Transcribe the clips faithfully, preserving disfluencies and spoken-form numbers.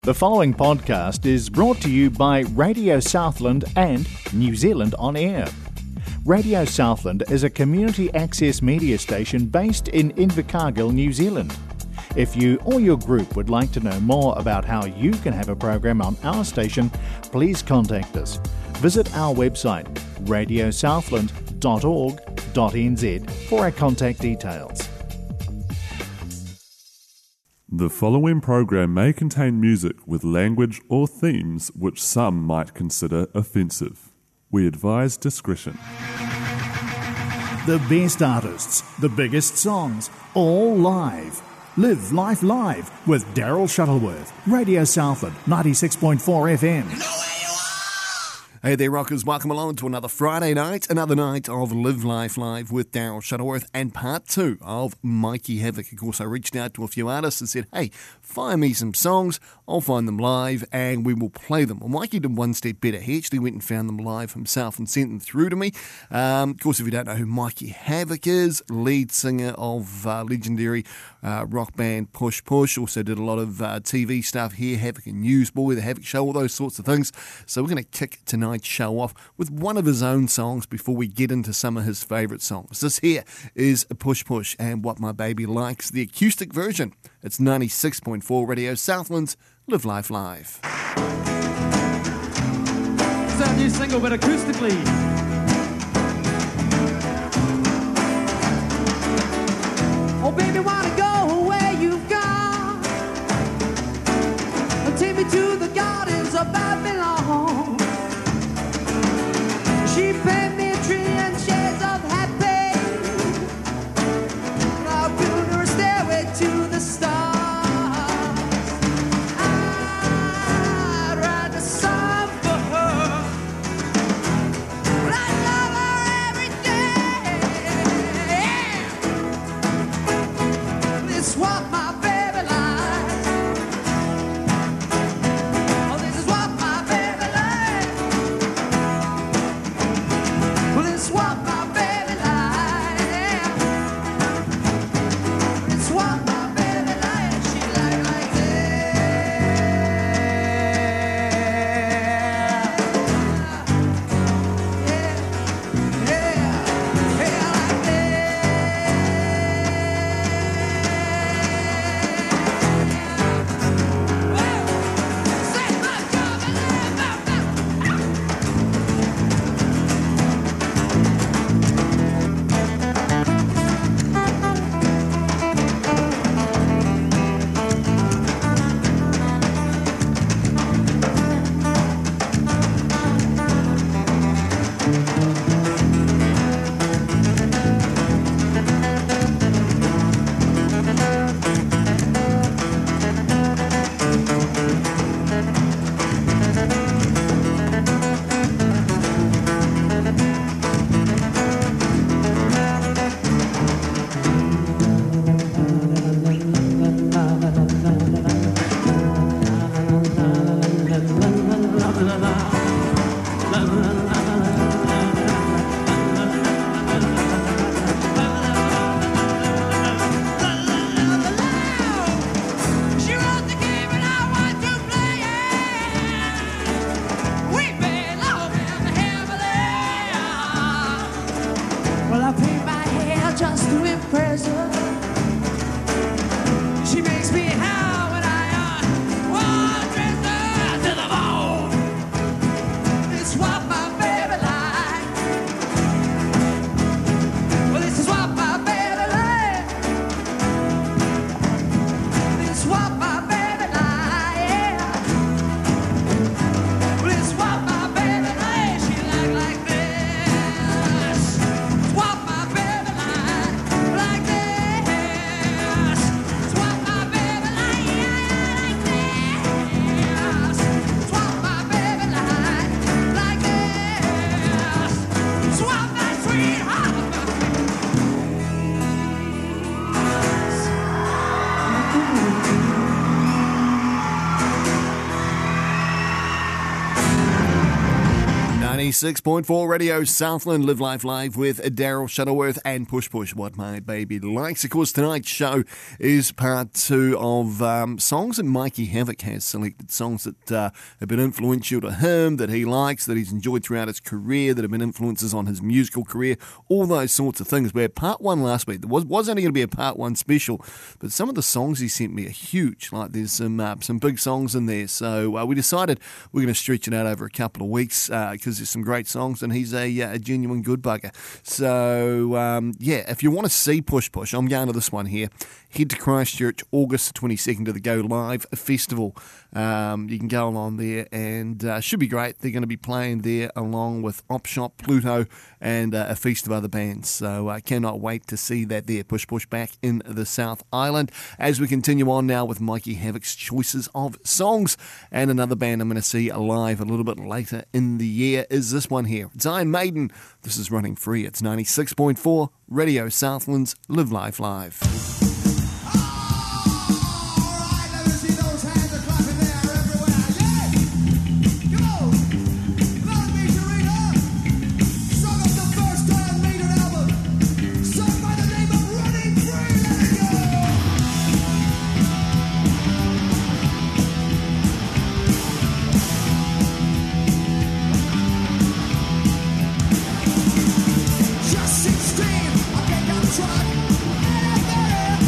The following podcast is brought to you by Radio Southland and New Zealand On Air. Radio Southland is a community access media station based in Invercargill, New Zealand. If you or your group would like to know more about how you can have a program on our station, please contact us. Visit our website radio southland dot org dot n z for our contact details. The following program may contain music with language or themes which some might consider offensive. We advise discretion. The best artists, the biggest songs, all live. Live Life Live with Daryl Shuttleworth. Radio Southland, ninety-six point four F M. Hey there, rockers. Welcome along to another Friday night, another night of Live Life Live with Daryl Shuttleworth and part two of Mikey Havoc. Of course, I reached out to a few artists and said, hey, fire me some songs, I'll find them live and we will play them. Well, Mikey did one step better. He actually went and found them live himself and sent them through to me. Um, of course, if you don't know who Mikey Havoc is, lead singer of uh, legendary uh, rock band Push Push, also did a lot of uh, T V stuff here, Havoc and Newsboy, The Havoc Show, all those sorts of things. So we're going to kick tonight show off with one of his own songs before we get into some of his favourite songs. This here is Push Push and What My Baby Likes, the acoustic version. It's ninety-six point four Radio Southland's Live Life Live. It's our new single, but acoustically. Oh baby, wanna go where you've gone, take me to the gardens of Babylon. She painted me a trillion shades of happy. I'll build her a stairway to the stars. I'd write a song for her, but I love her every day. This is what my baby likes. Oh, this is what my baby likes. Well, it's what my baby likes. It's what my baby likes. She like like that. Yeah, yeah, yeah, like that. Whoa, say my job and she wrote the game and I want to play it. We made love in heavenly. Well, I paint my hair just to impress her. She makes me howl when I uh, want dress her to the bone. ninety-six point four Radio Southland, Live Life Live with Daryl Shuttleworth and Push Push, What My Baby Likes. Of course, tonight's show is part two of um, songs that Mikey Havoc has selected, songs that uh, have been influential to him, that he likes, that he's enjoyed throughout his career, that have been influences on his musical career, all those sorts of things. We had part one last week. There was, was only going to be a part one special, but some of the songs he sent me are huge. Like there's some uh, some big songs in there. So uh, we decided we're going to stretch it out over a couple of weeks because uh, there's some great songs and he's a, a genuine good bugger. So um, yeah, if you want to see Push Push, I'm going to this one here. Head to Christchurch, August twenty-second to the Go Live Festival. Um, you can go along there and uh, should be great. They're going to be playing there along with Op Shop, Pluto and uh, a feast of other bands. So I uh, cannot wait to see that there. Push Push back in the South Island. As we continue on now with Mikey Havoc's choices of songs, and another band I'm going to see live a little bit later in the year is this one here. It's Iron Maiden. This is Running Free. It's ninety-six point four Radio Southland's Live Life Live. Just sixteen, I think I'm trying.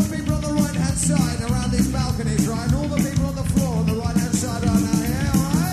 side around these balconies, right? And all the people on the floor on the right hand side right now, yeah, all right?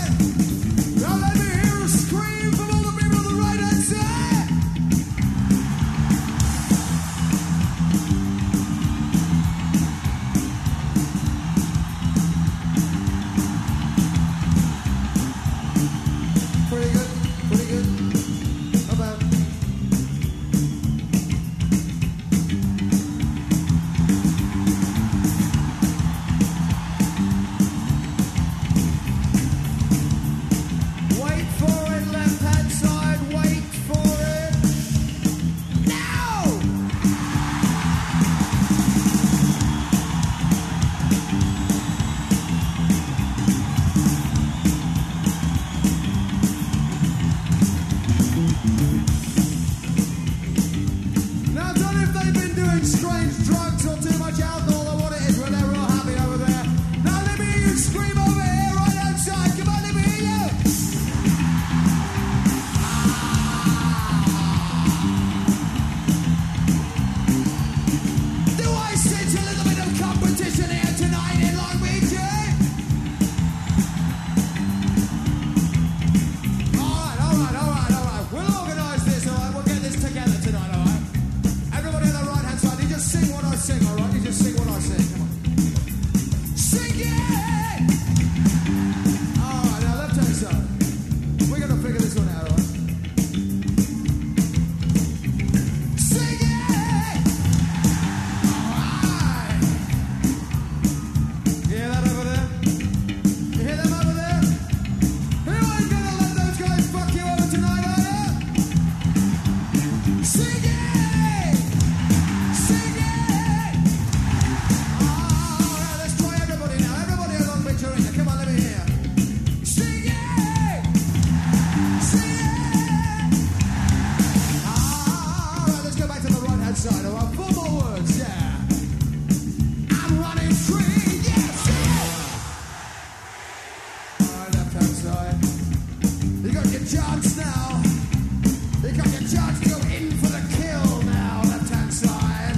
chance now. You got your chance to go in for the kill now. Left hand side.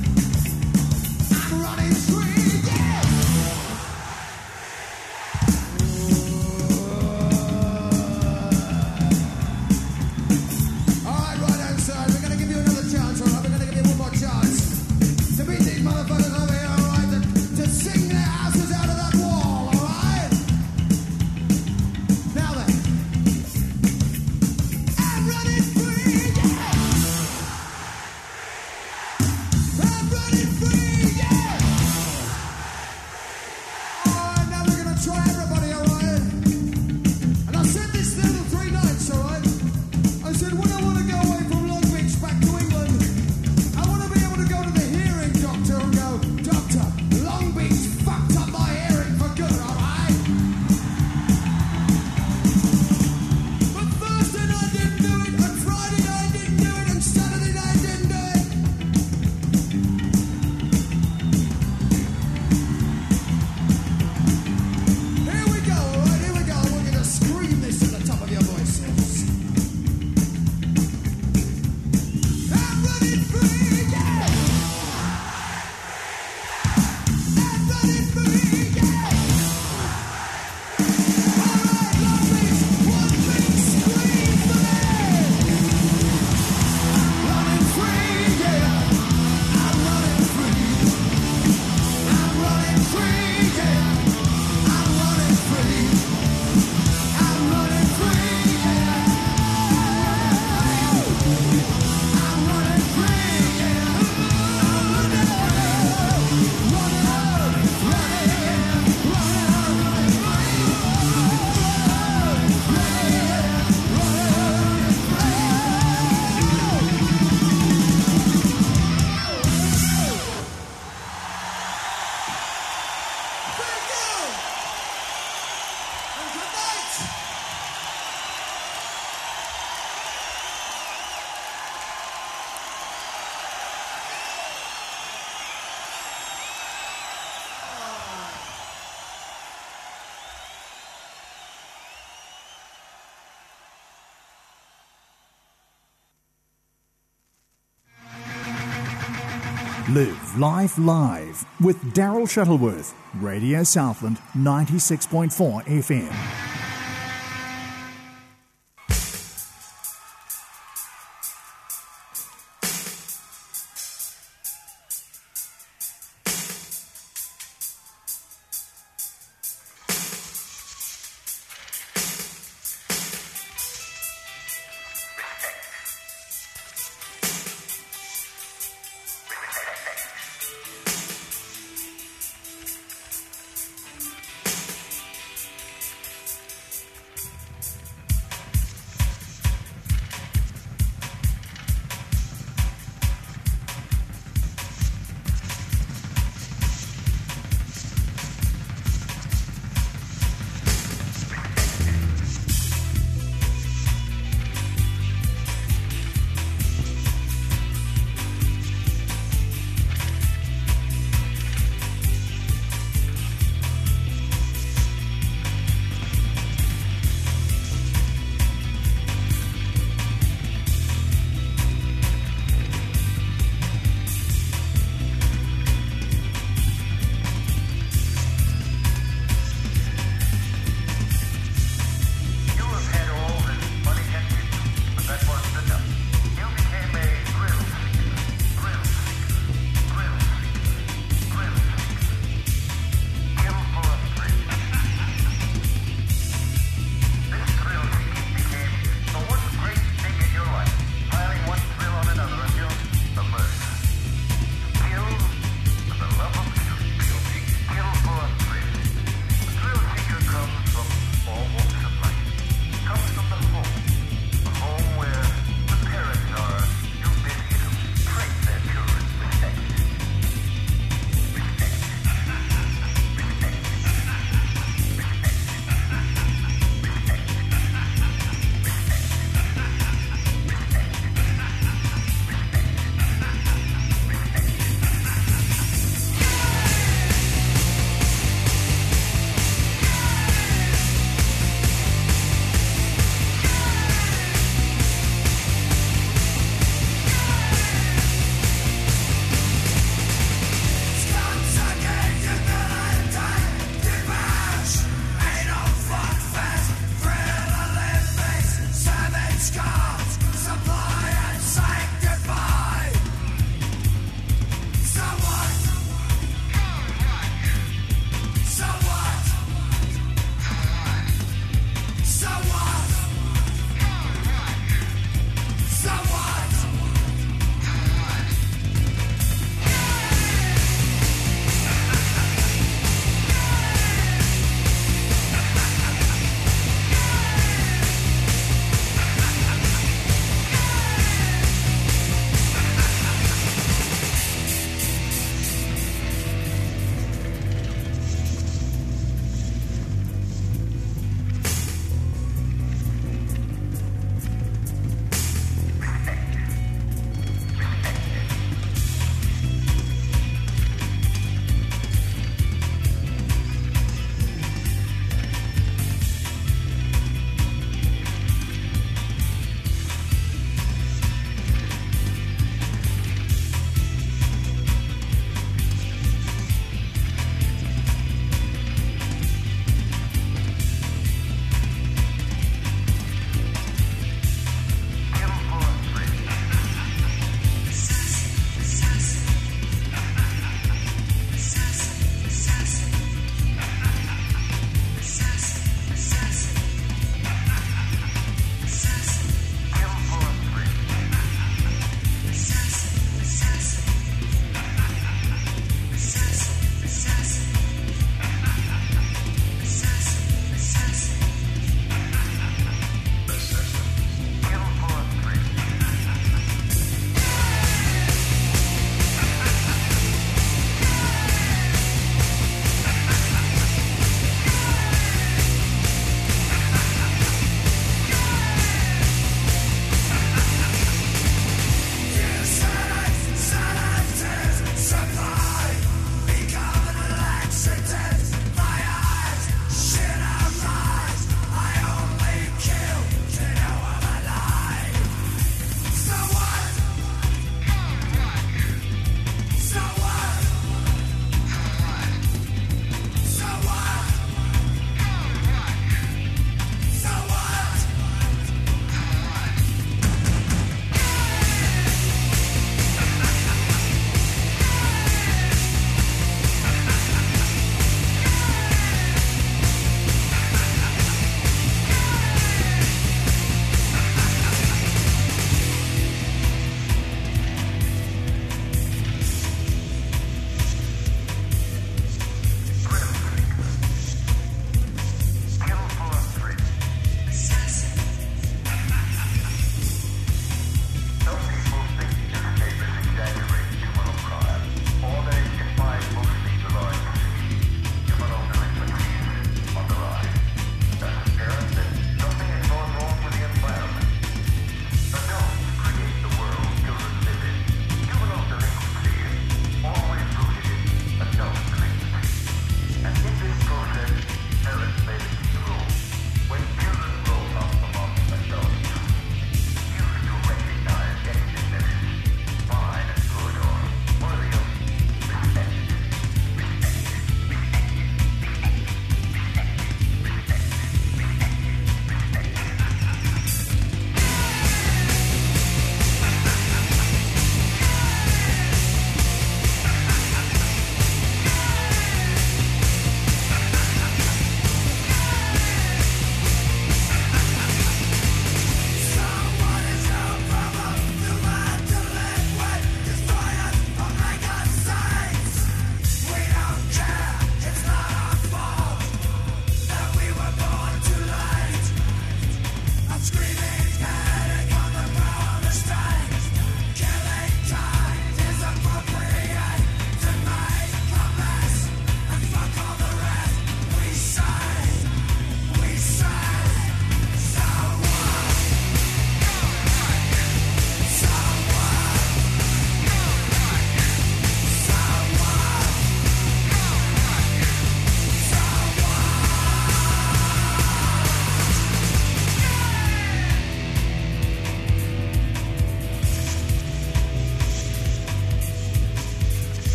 I'm running free, yeah. All right, right hand side. We're gonna give you another chance. All right, we're gonna give you one more chance to beat these motherfuckers over here. All right, to, to sing their asses out of that wall. All right. Now then. I'm running free, yeah. I'm running free, yeah. All right, now we're gonna try everybody, all right. And I said this little three nights, all right. I said when I want to go away from Long Beach back to England, I want to be able to go to the hearing doctor and go, Doctor, Long Beach fucked up my hearing for good, all right. But Thursday night didn't do it, and Friday night didn't do it, and Saturday night didn't do it. Here we go, all right, here we go. I want you to scream this at the top of your voices. I'm running free, yeah. I'm running free, yeah. All right, Long Beach, one big scream for me. Running free, yeah. I'm running free. I'm running free, yeah. I'm running free. I'm running free, yeah. I'm running free, yeah. Running, running, running, running. Thank you. And good night. Live Life Live with Daryl Shuttleworth, Radio Southland ninety-six point four F M.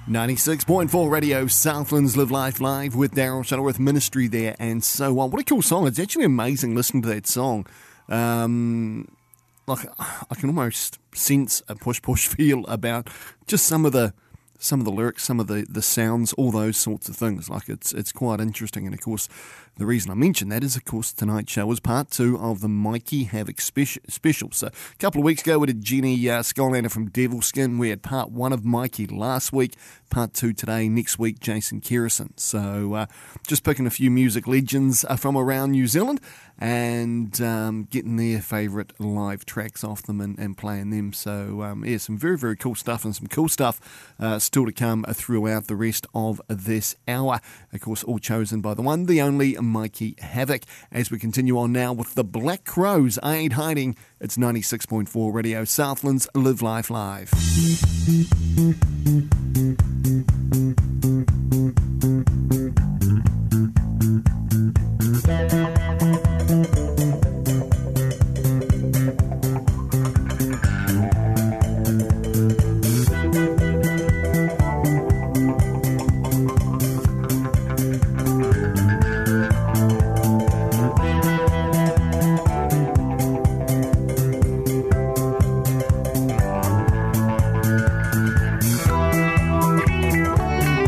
ninety-six point four Radio Southlands Live Life Live with Daryl Shuttleworth, Ministry there and so on. What a cool song. It's actually amazing listening to that song. Um, like I can almost sense a push-push feel about just some of the some of the lyrics, some of the, the sounds, all those sorts of things. Like it's it's quite interesting. And of course, the reason I mention that is, of course, tonight's show is part two of the Mikey Havoc speci- special. So a couple of weeks ago, we did Jenny uh, Skolander from Devil Skin. We had part one of Mikey last week, part two today. Next week, Jason Kerrison. So uh, just picking a few music legends uh, from around New Zealand and um, getting their favourite live tracks off them and, and playing them. So um, yeah, some very, very cool stuff and some cool stuff uh, still to come throughout the rest of this hour. Of course, all chosen by the one, the only Mikey Havoc. As we continue on now with the Black Crowes, I Ain't Hiding. It's ninety-six point four Radio Southlands Live Life Live. Thank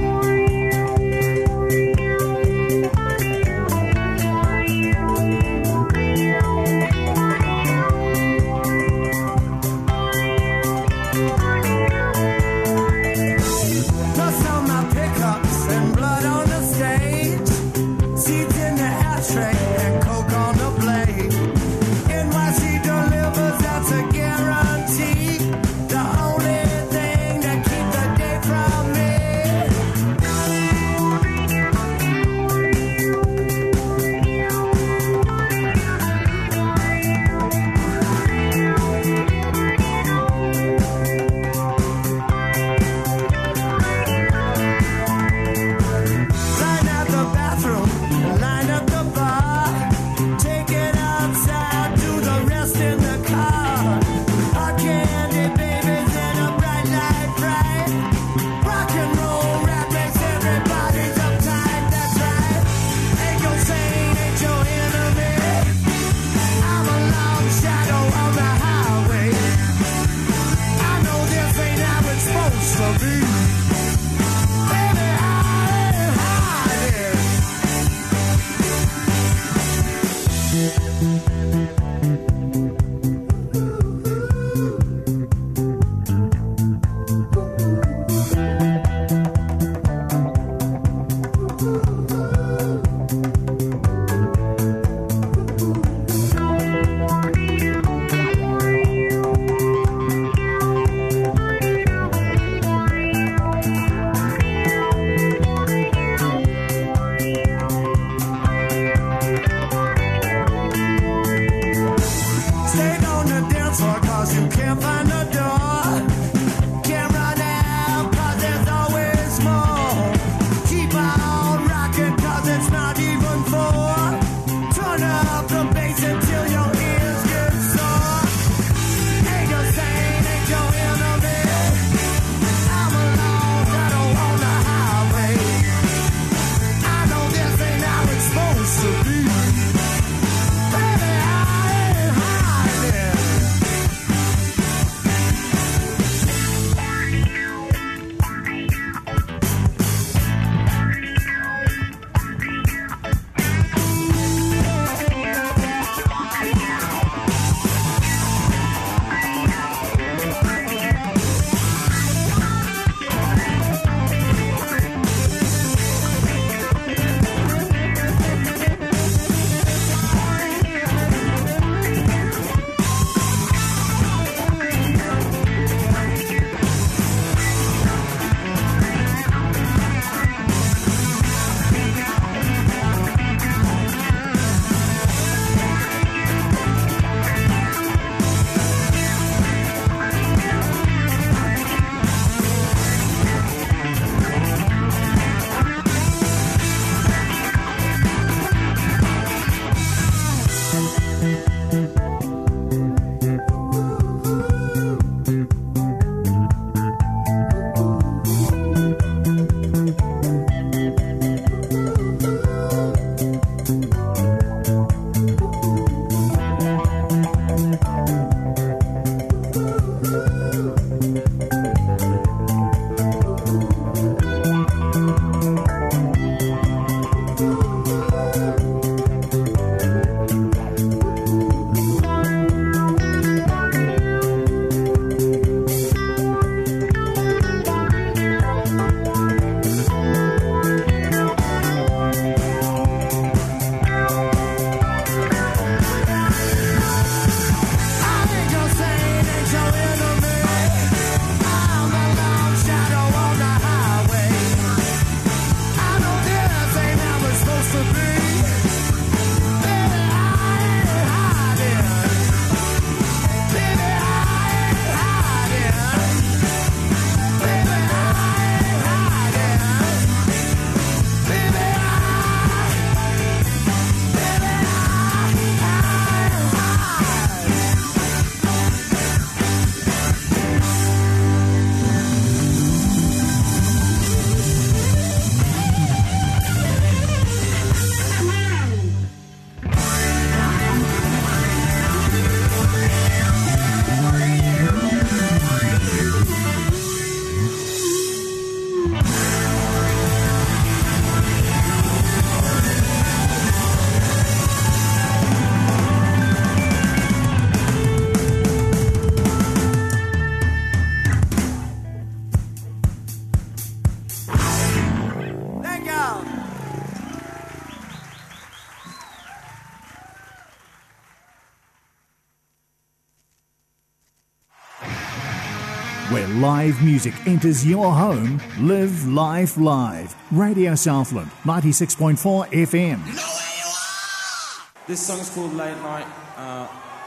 Where live music enters your home, live life live. Radio Southland, ninety-six point four F M. This song's called Late Night. Uh,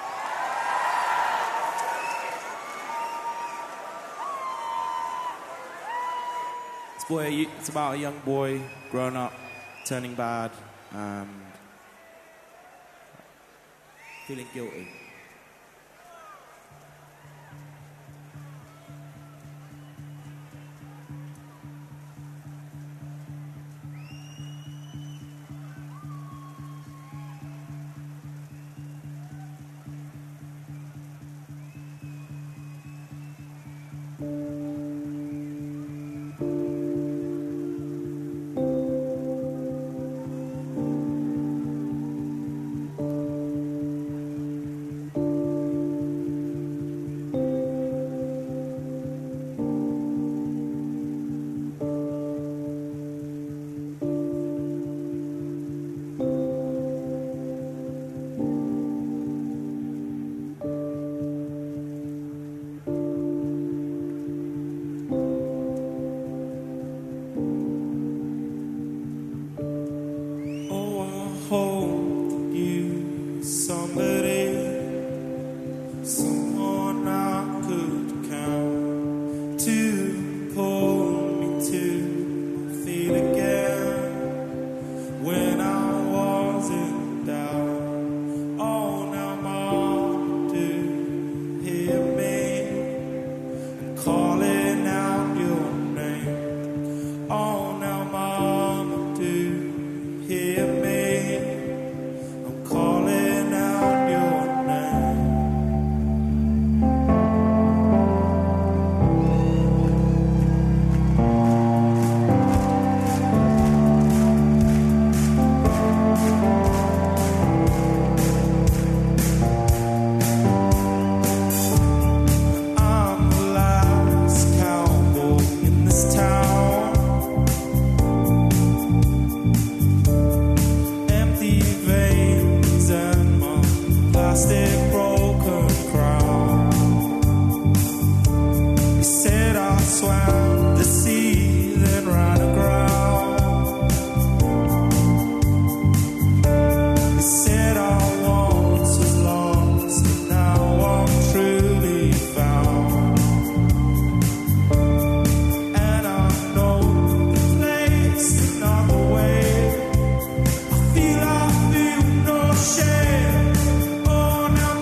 it's, boy, it's about a young boy growing up, turning bad, and feeling guilty. Shame. Oh, now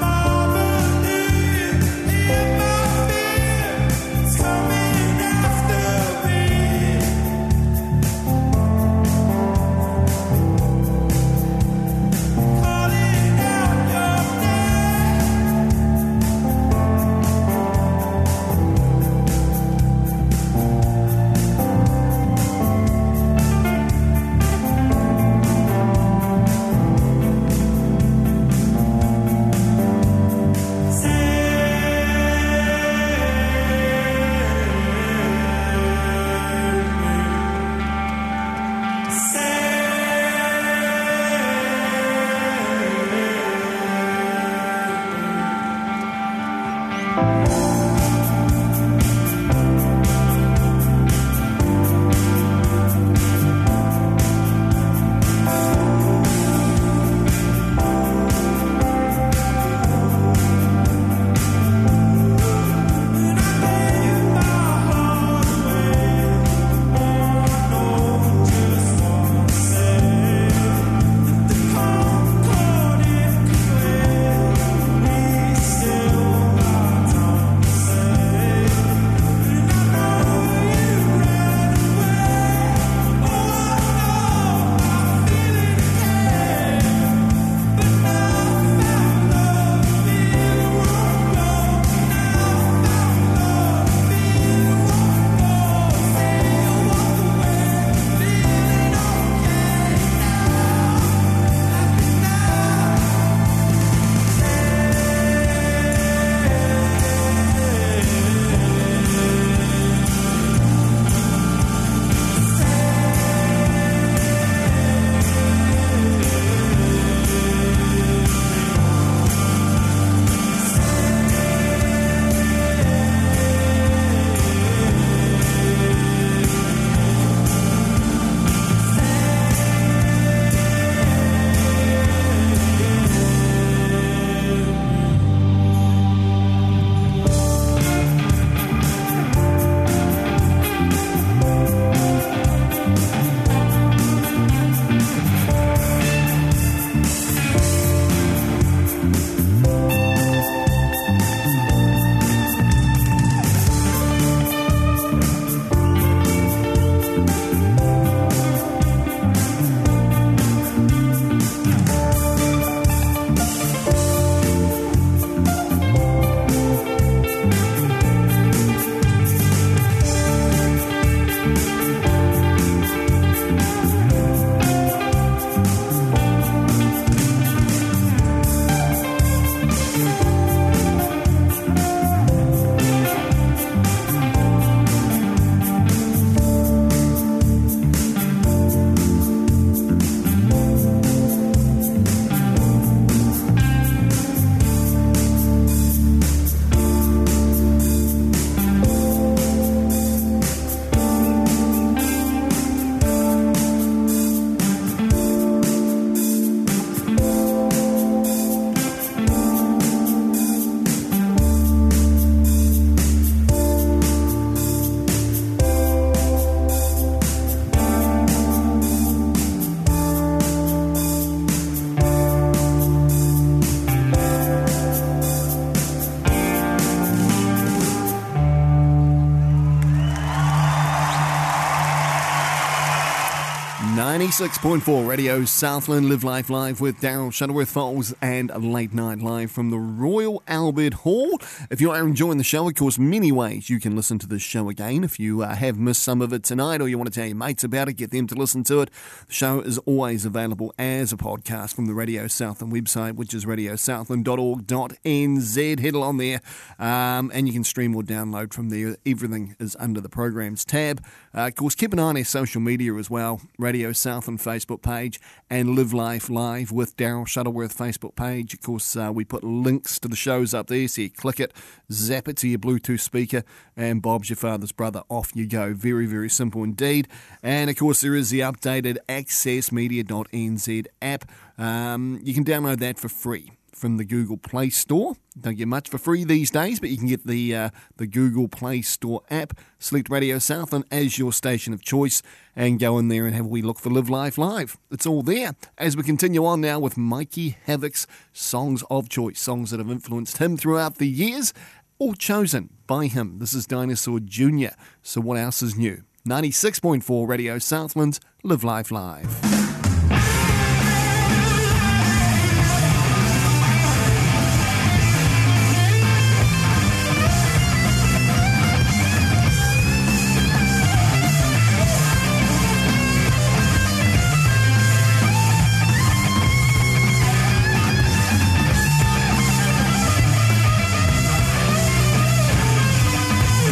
ninety-six point four Radio Southland, Live Life Live with Daryl Shuttleworth Falls and Late Night Live from the Royal Albert Hall. If you are enjoying the show, of course, many ways you can listen to this show again. If you uh, have missed some of it tonight or you want to tell your mates about it, get them to listen to it. The show is always available as a podcast from the Radio Southland website, which is radio southland dot org dot n z. Head along there um, and you can stream or download from there. Everything is under the programs tab. Uh, of course, keep an eye on our social media as well. Radio Southland Facebook page and Live Life Live with Daryl Shuttleworth Facebook page. Of course, uh, we put links to the shows up there, so you click it, zap it to your Bluetooth speaker, and Bob's your father's brother. Off you go. Very, very simple indeed. And of course, there is the updated access media dot n z app. Um, you can download that for free from the Google Play Store. Don't get much for free these days, but you can get the uh, the Google Play Store app, select Radio Southland as your station of choice, and go in there and have a wee look for Live Life Live. It's all there. As we continue on now with Mikey Havoc's songs of choice, songs that have influenced him throughout the years, all chosen by him. This is Dinosaur Junior So what else is new? ninety-six point four Radio Southland, Live Life Live.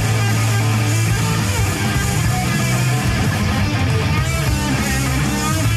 Thank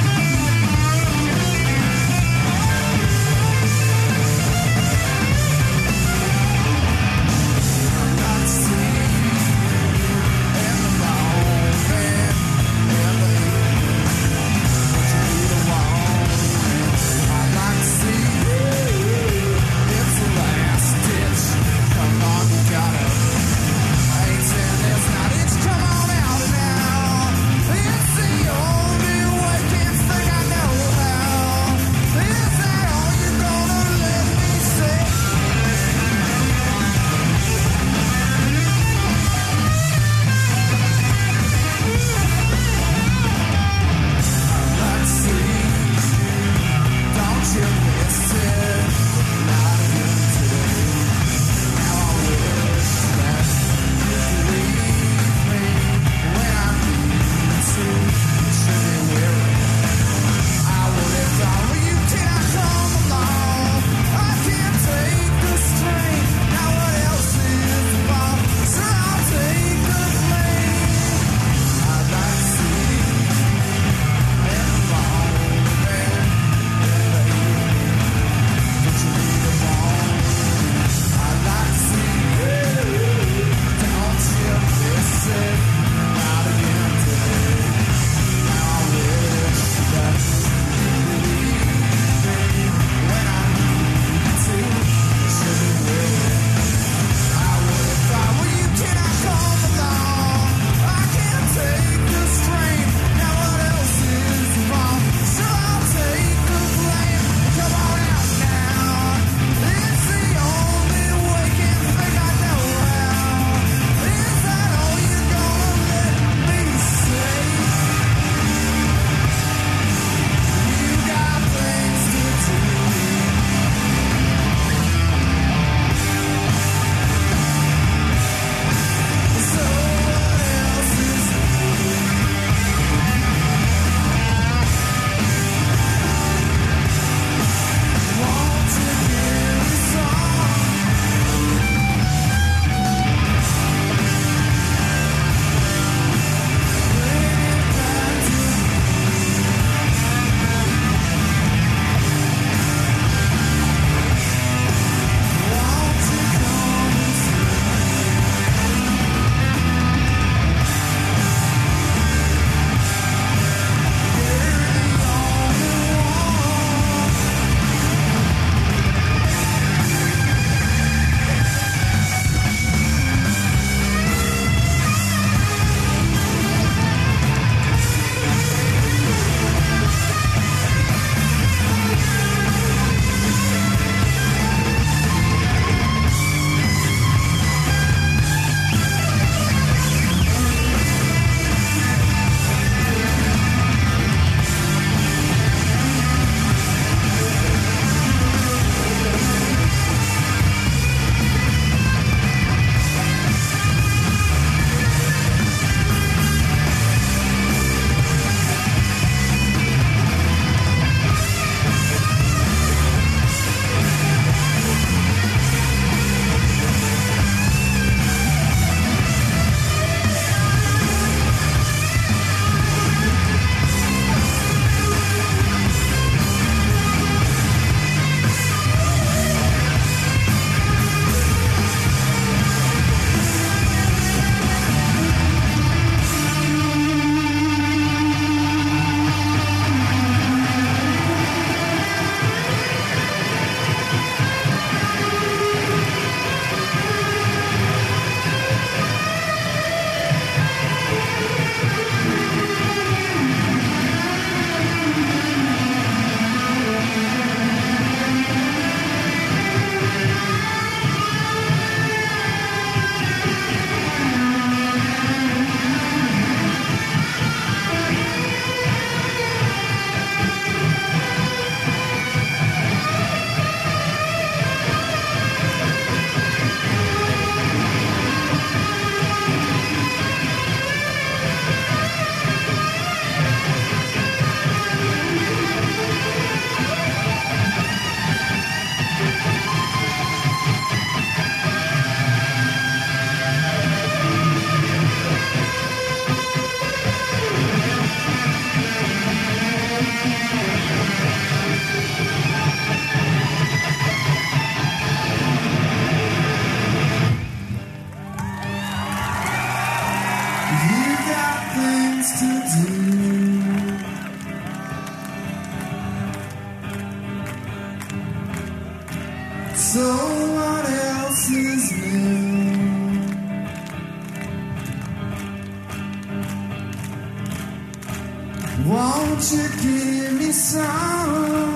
Won't you give me some?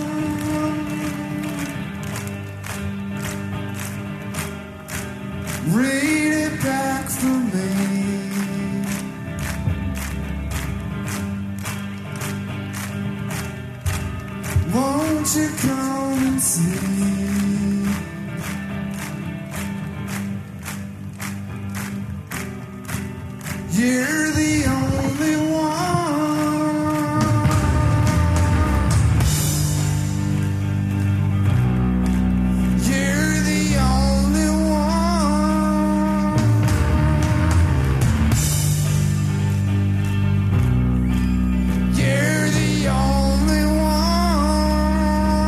Read it back for me. Won't you come and see? You're the only one. You're the only one. You're the only one.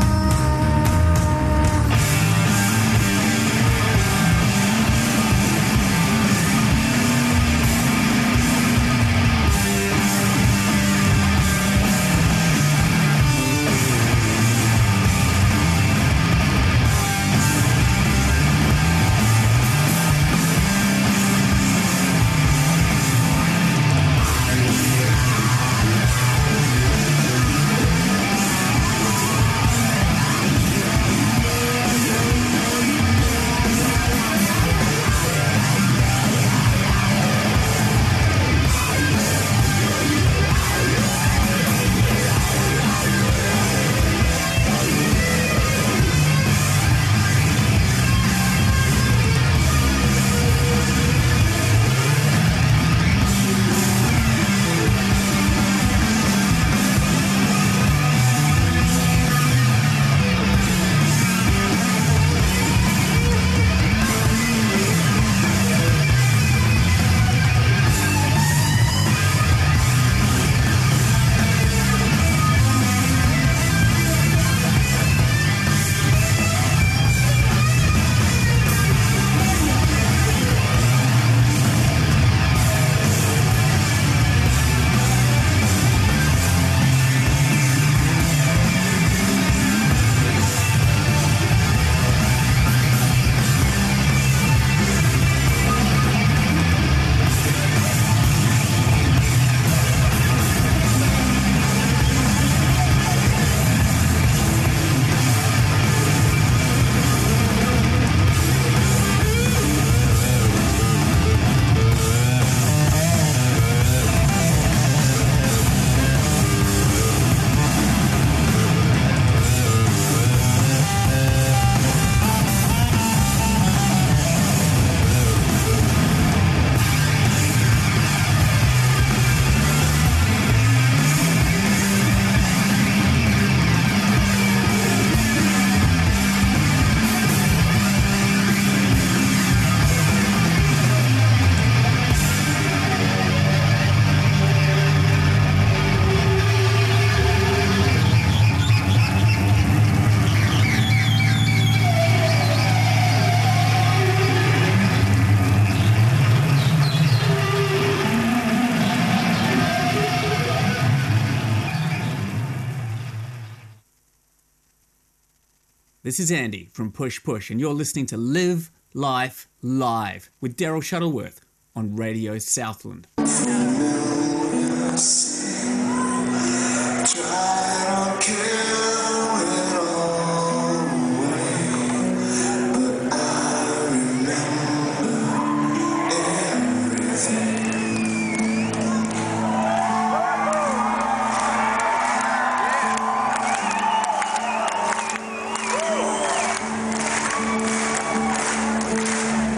This is Andy from Push Push, and you're listening to Live Life Live with Daryl Shuttleworth on Radio Southland.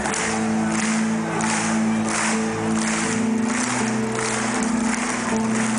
Thank you.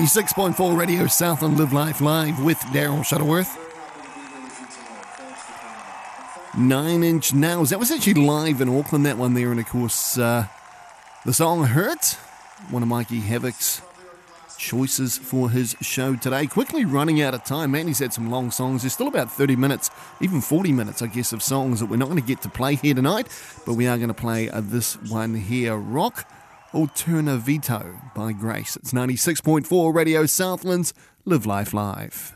ninety-six point four Radio Southland, Live Life Live with Daryl Shuttleworth. Nine Inch Nails. That was actually live in Auckland, that one there. And of course, uh, the song Hurt, one of Mikey Havoc's choices for his show today. Quickly running out of time, man. He's had some long songs. There's still about thirty minutes, even forty minutes, I guess, of songs that we're not going to get to play here tonight. But we are going to play uh, this one here, Rock Alternavito by Grace. It's ninety-six point four Radio Southlands, Live Life Live.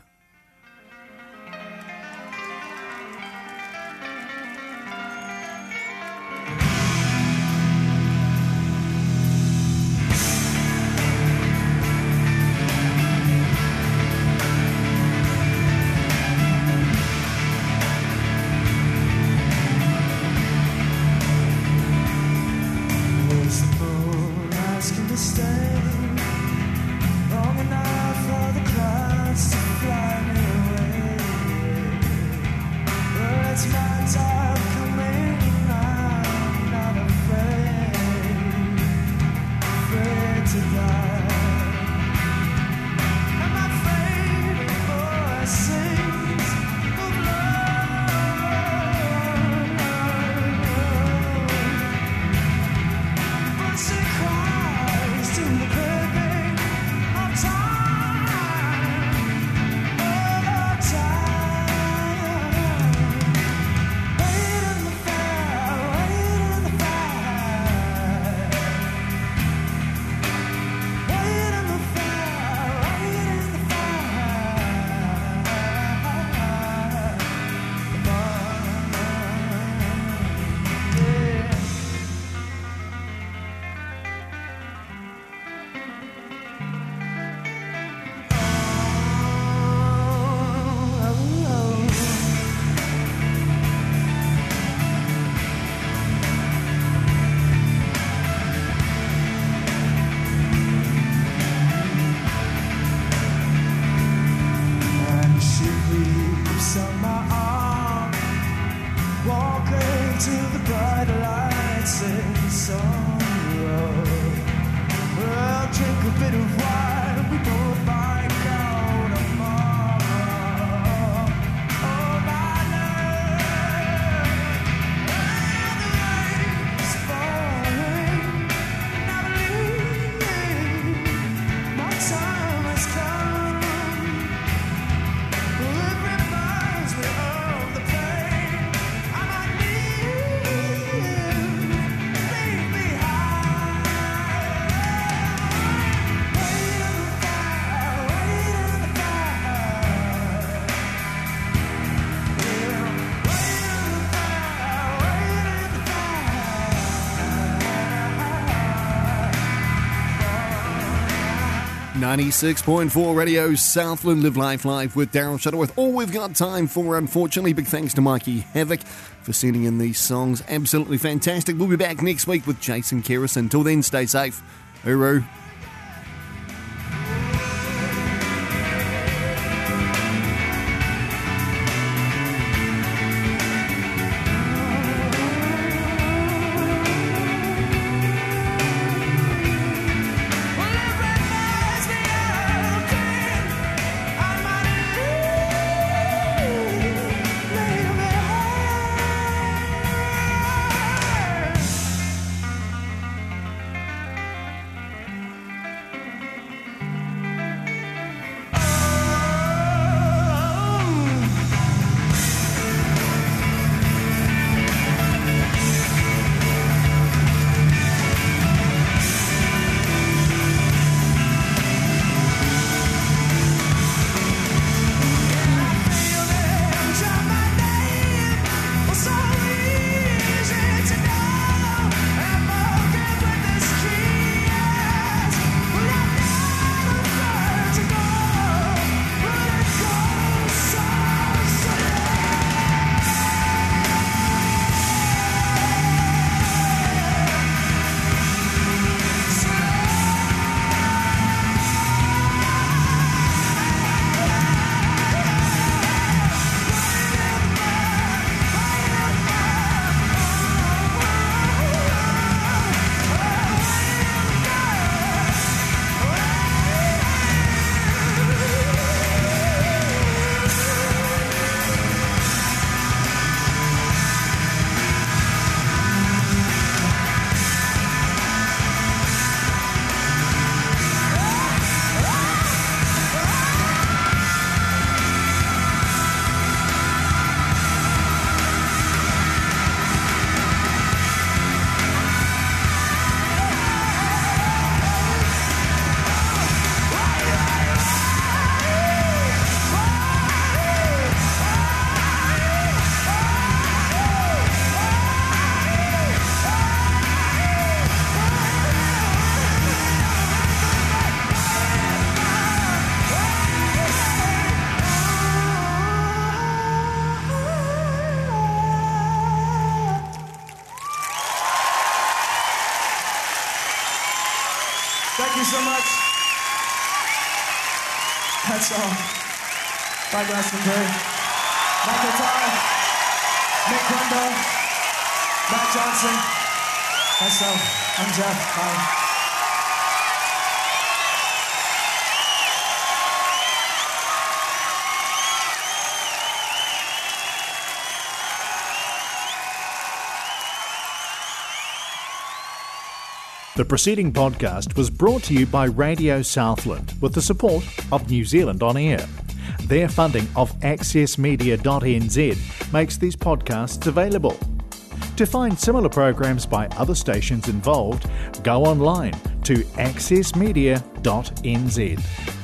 ninety-six point four Radio Southland, Live Life Live with Daryl Shuttleworth. All we've got time for, unfortunately. Big thanks to Mikey Havoc for sending in these songs. Absolutely fantastic. We'll be back next week with Jason Kerris. Until then, stay safe. Hooroo. That's all. Bye, Glastonbury. Michael Ty, Nick Wendell, Matt Johnson. Myself. I'm Jeff. Bye. The preceding podcast was brought to you by Radio Southland with the support of New Zealand On Air. Their funding of access media dot n z makes these podcasts available. To find similar programs by other stations involved, go online to access media dot n z.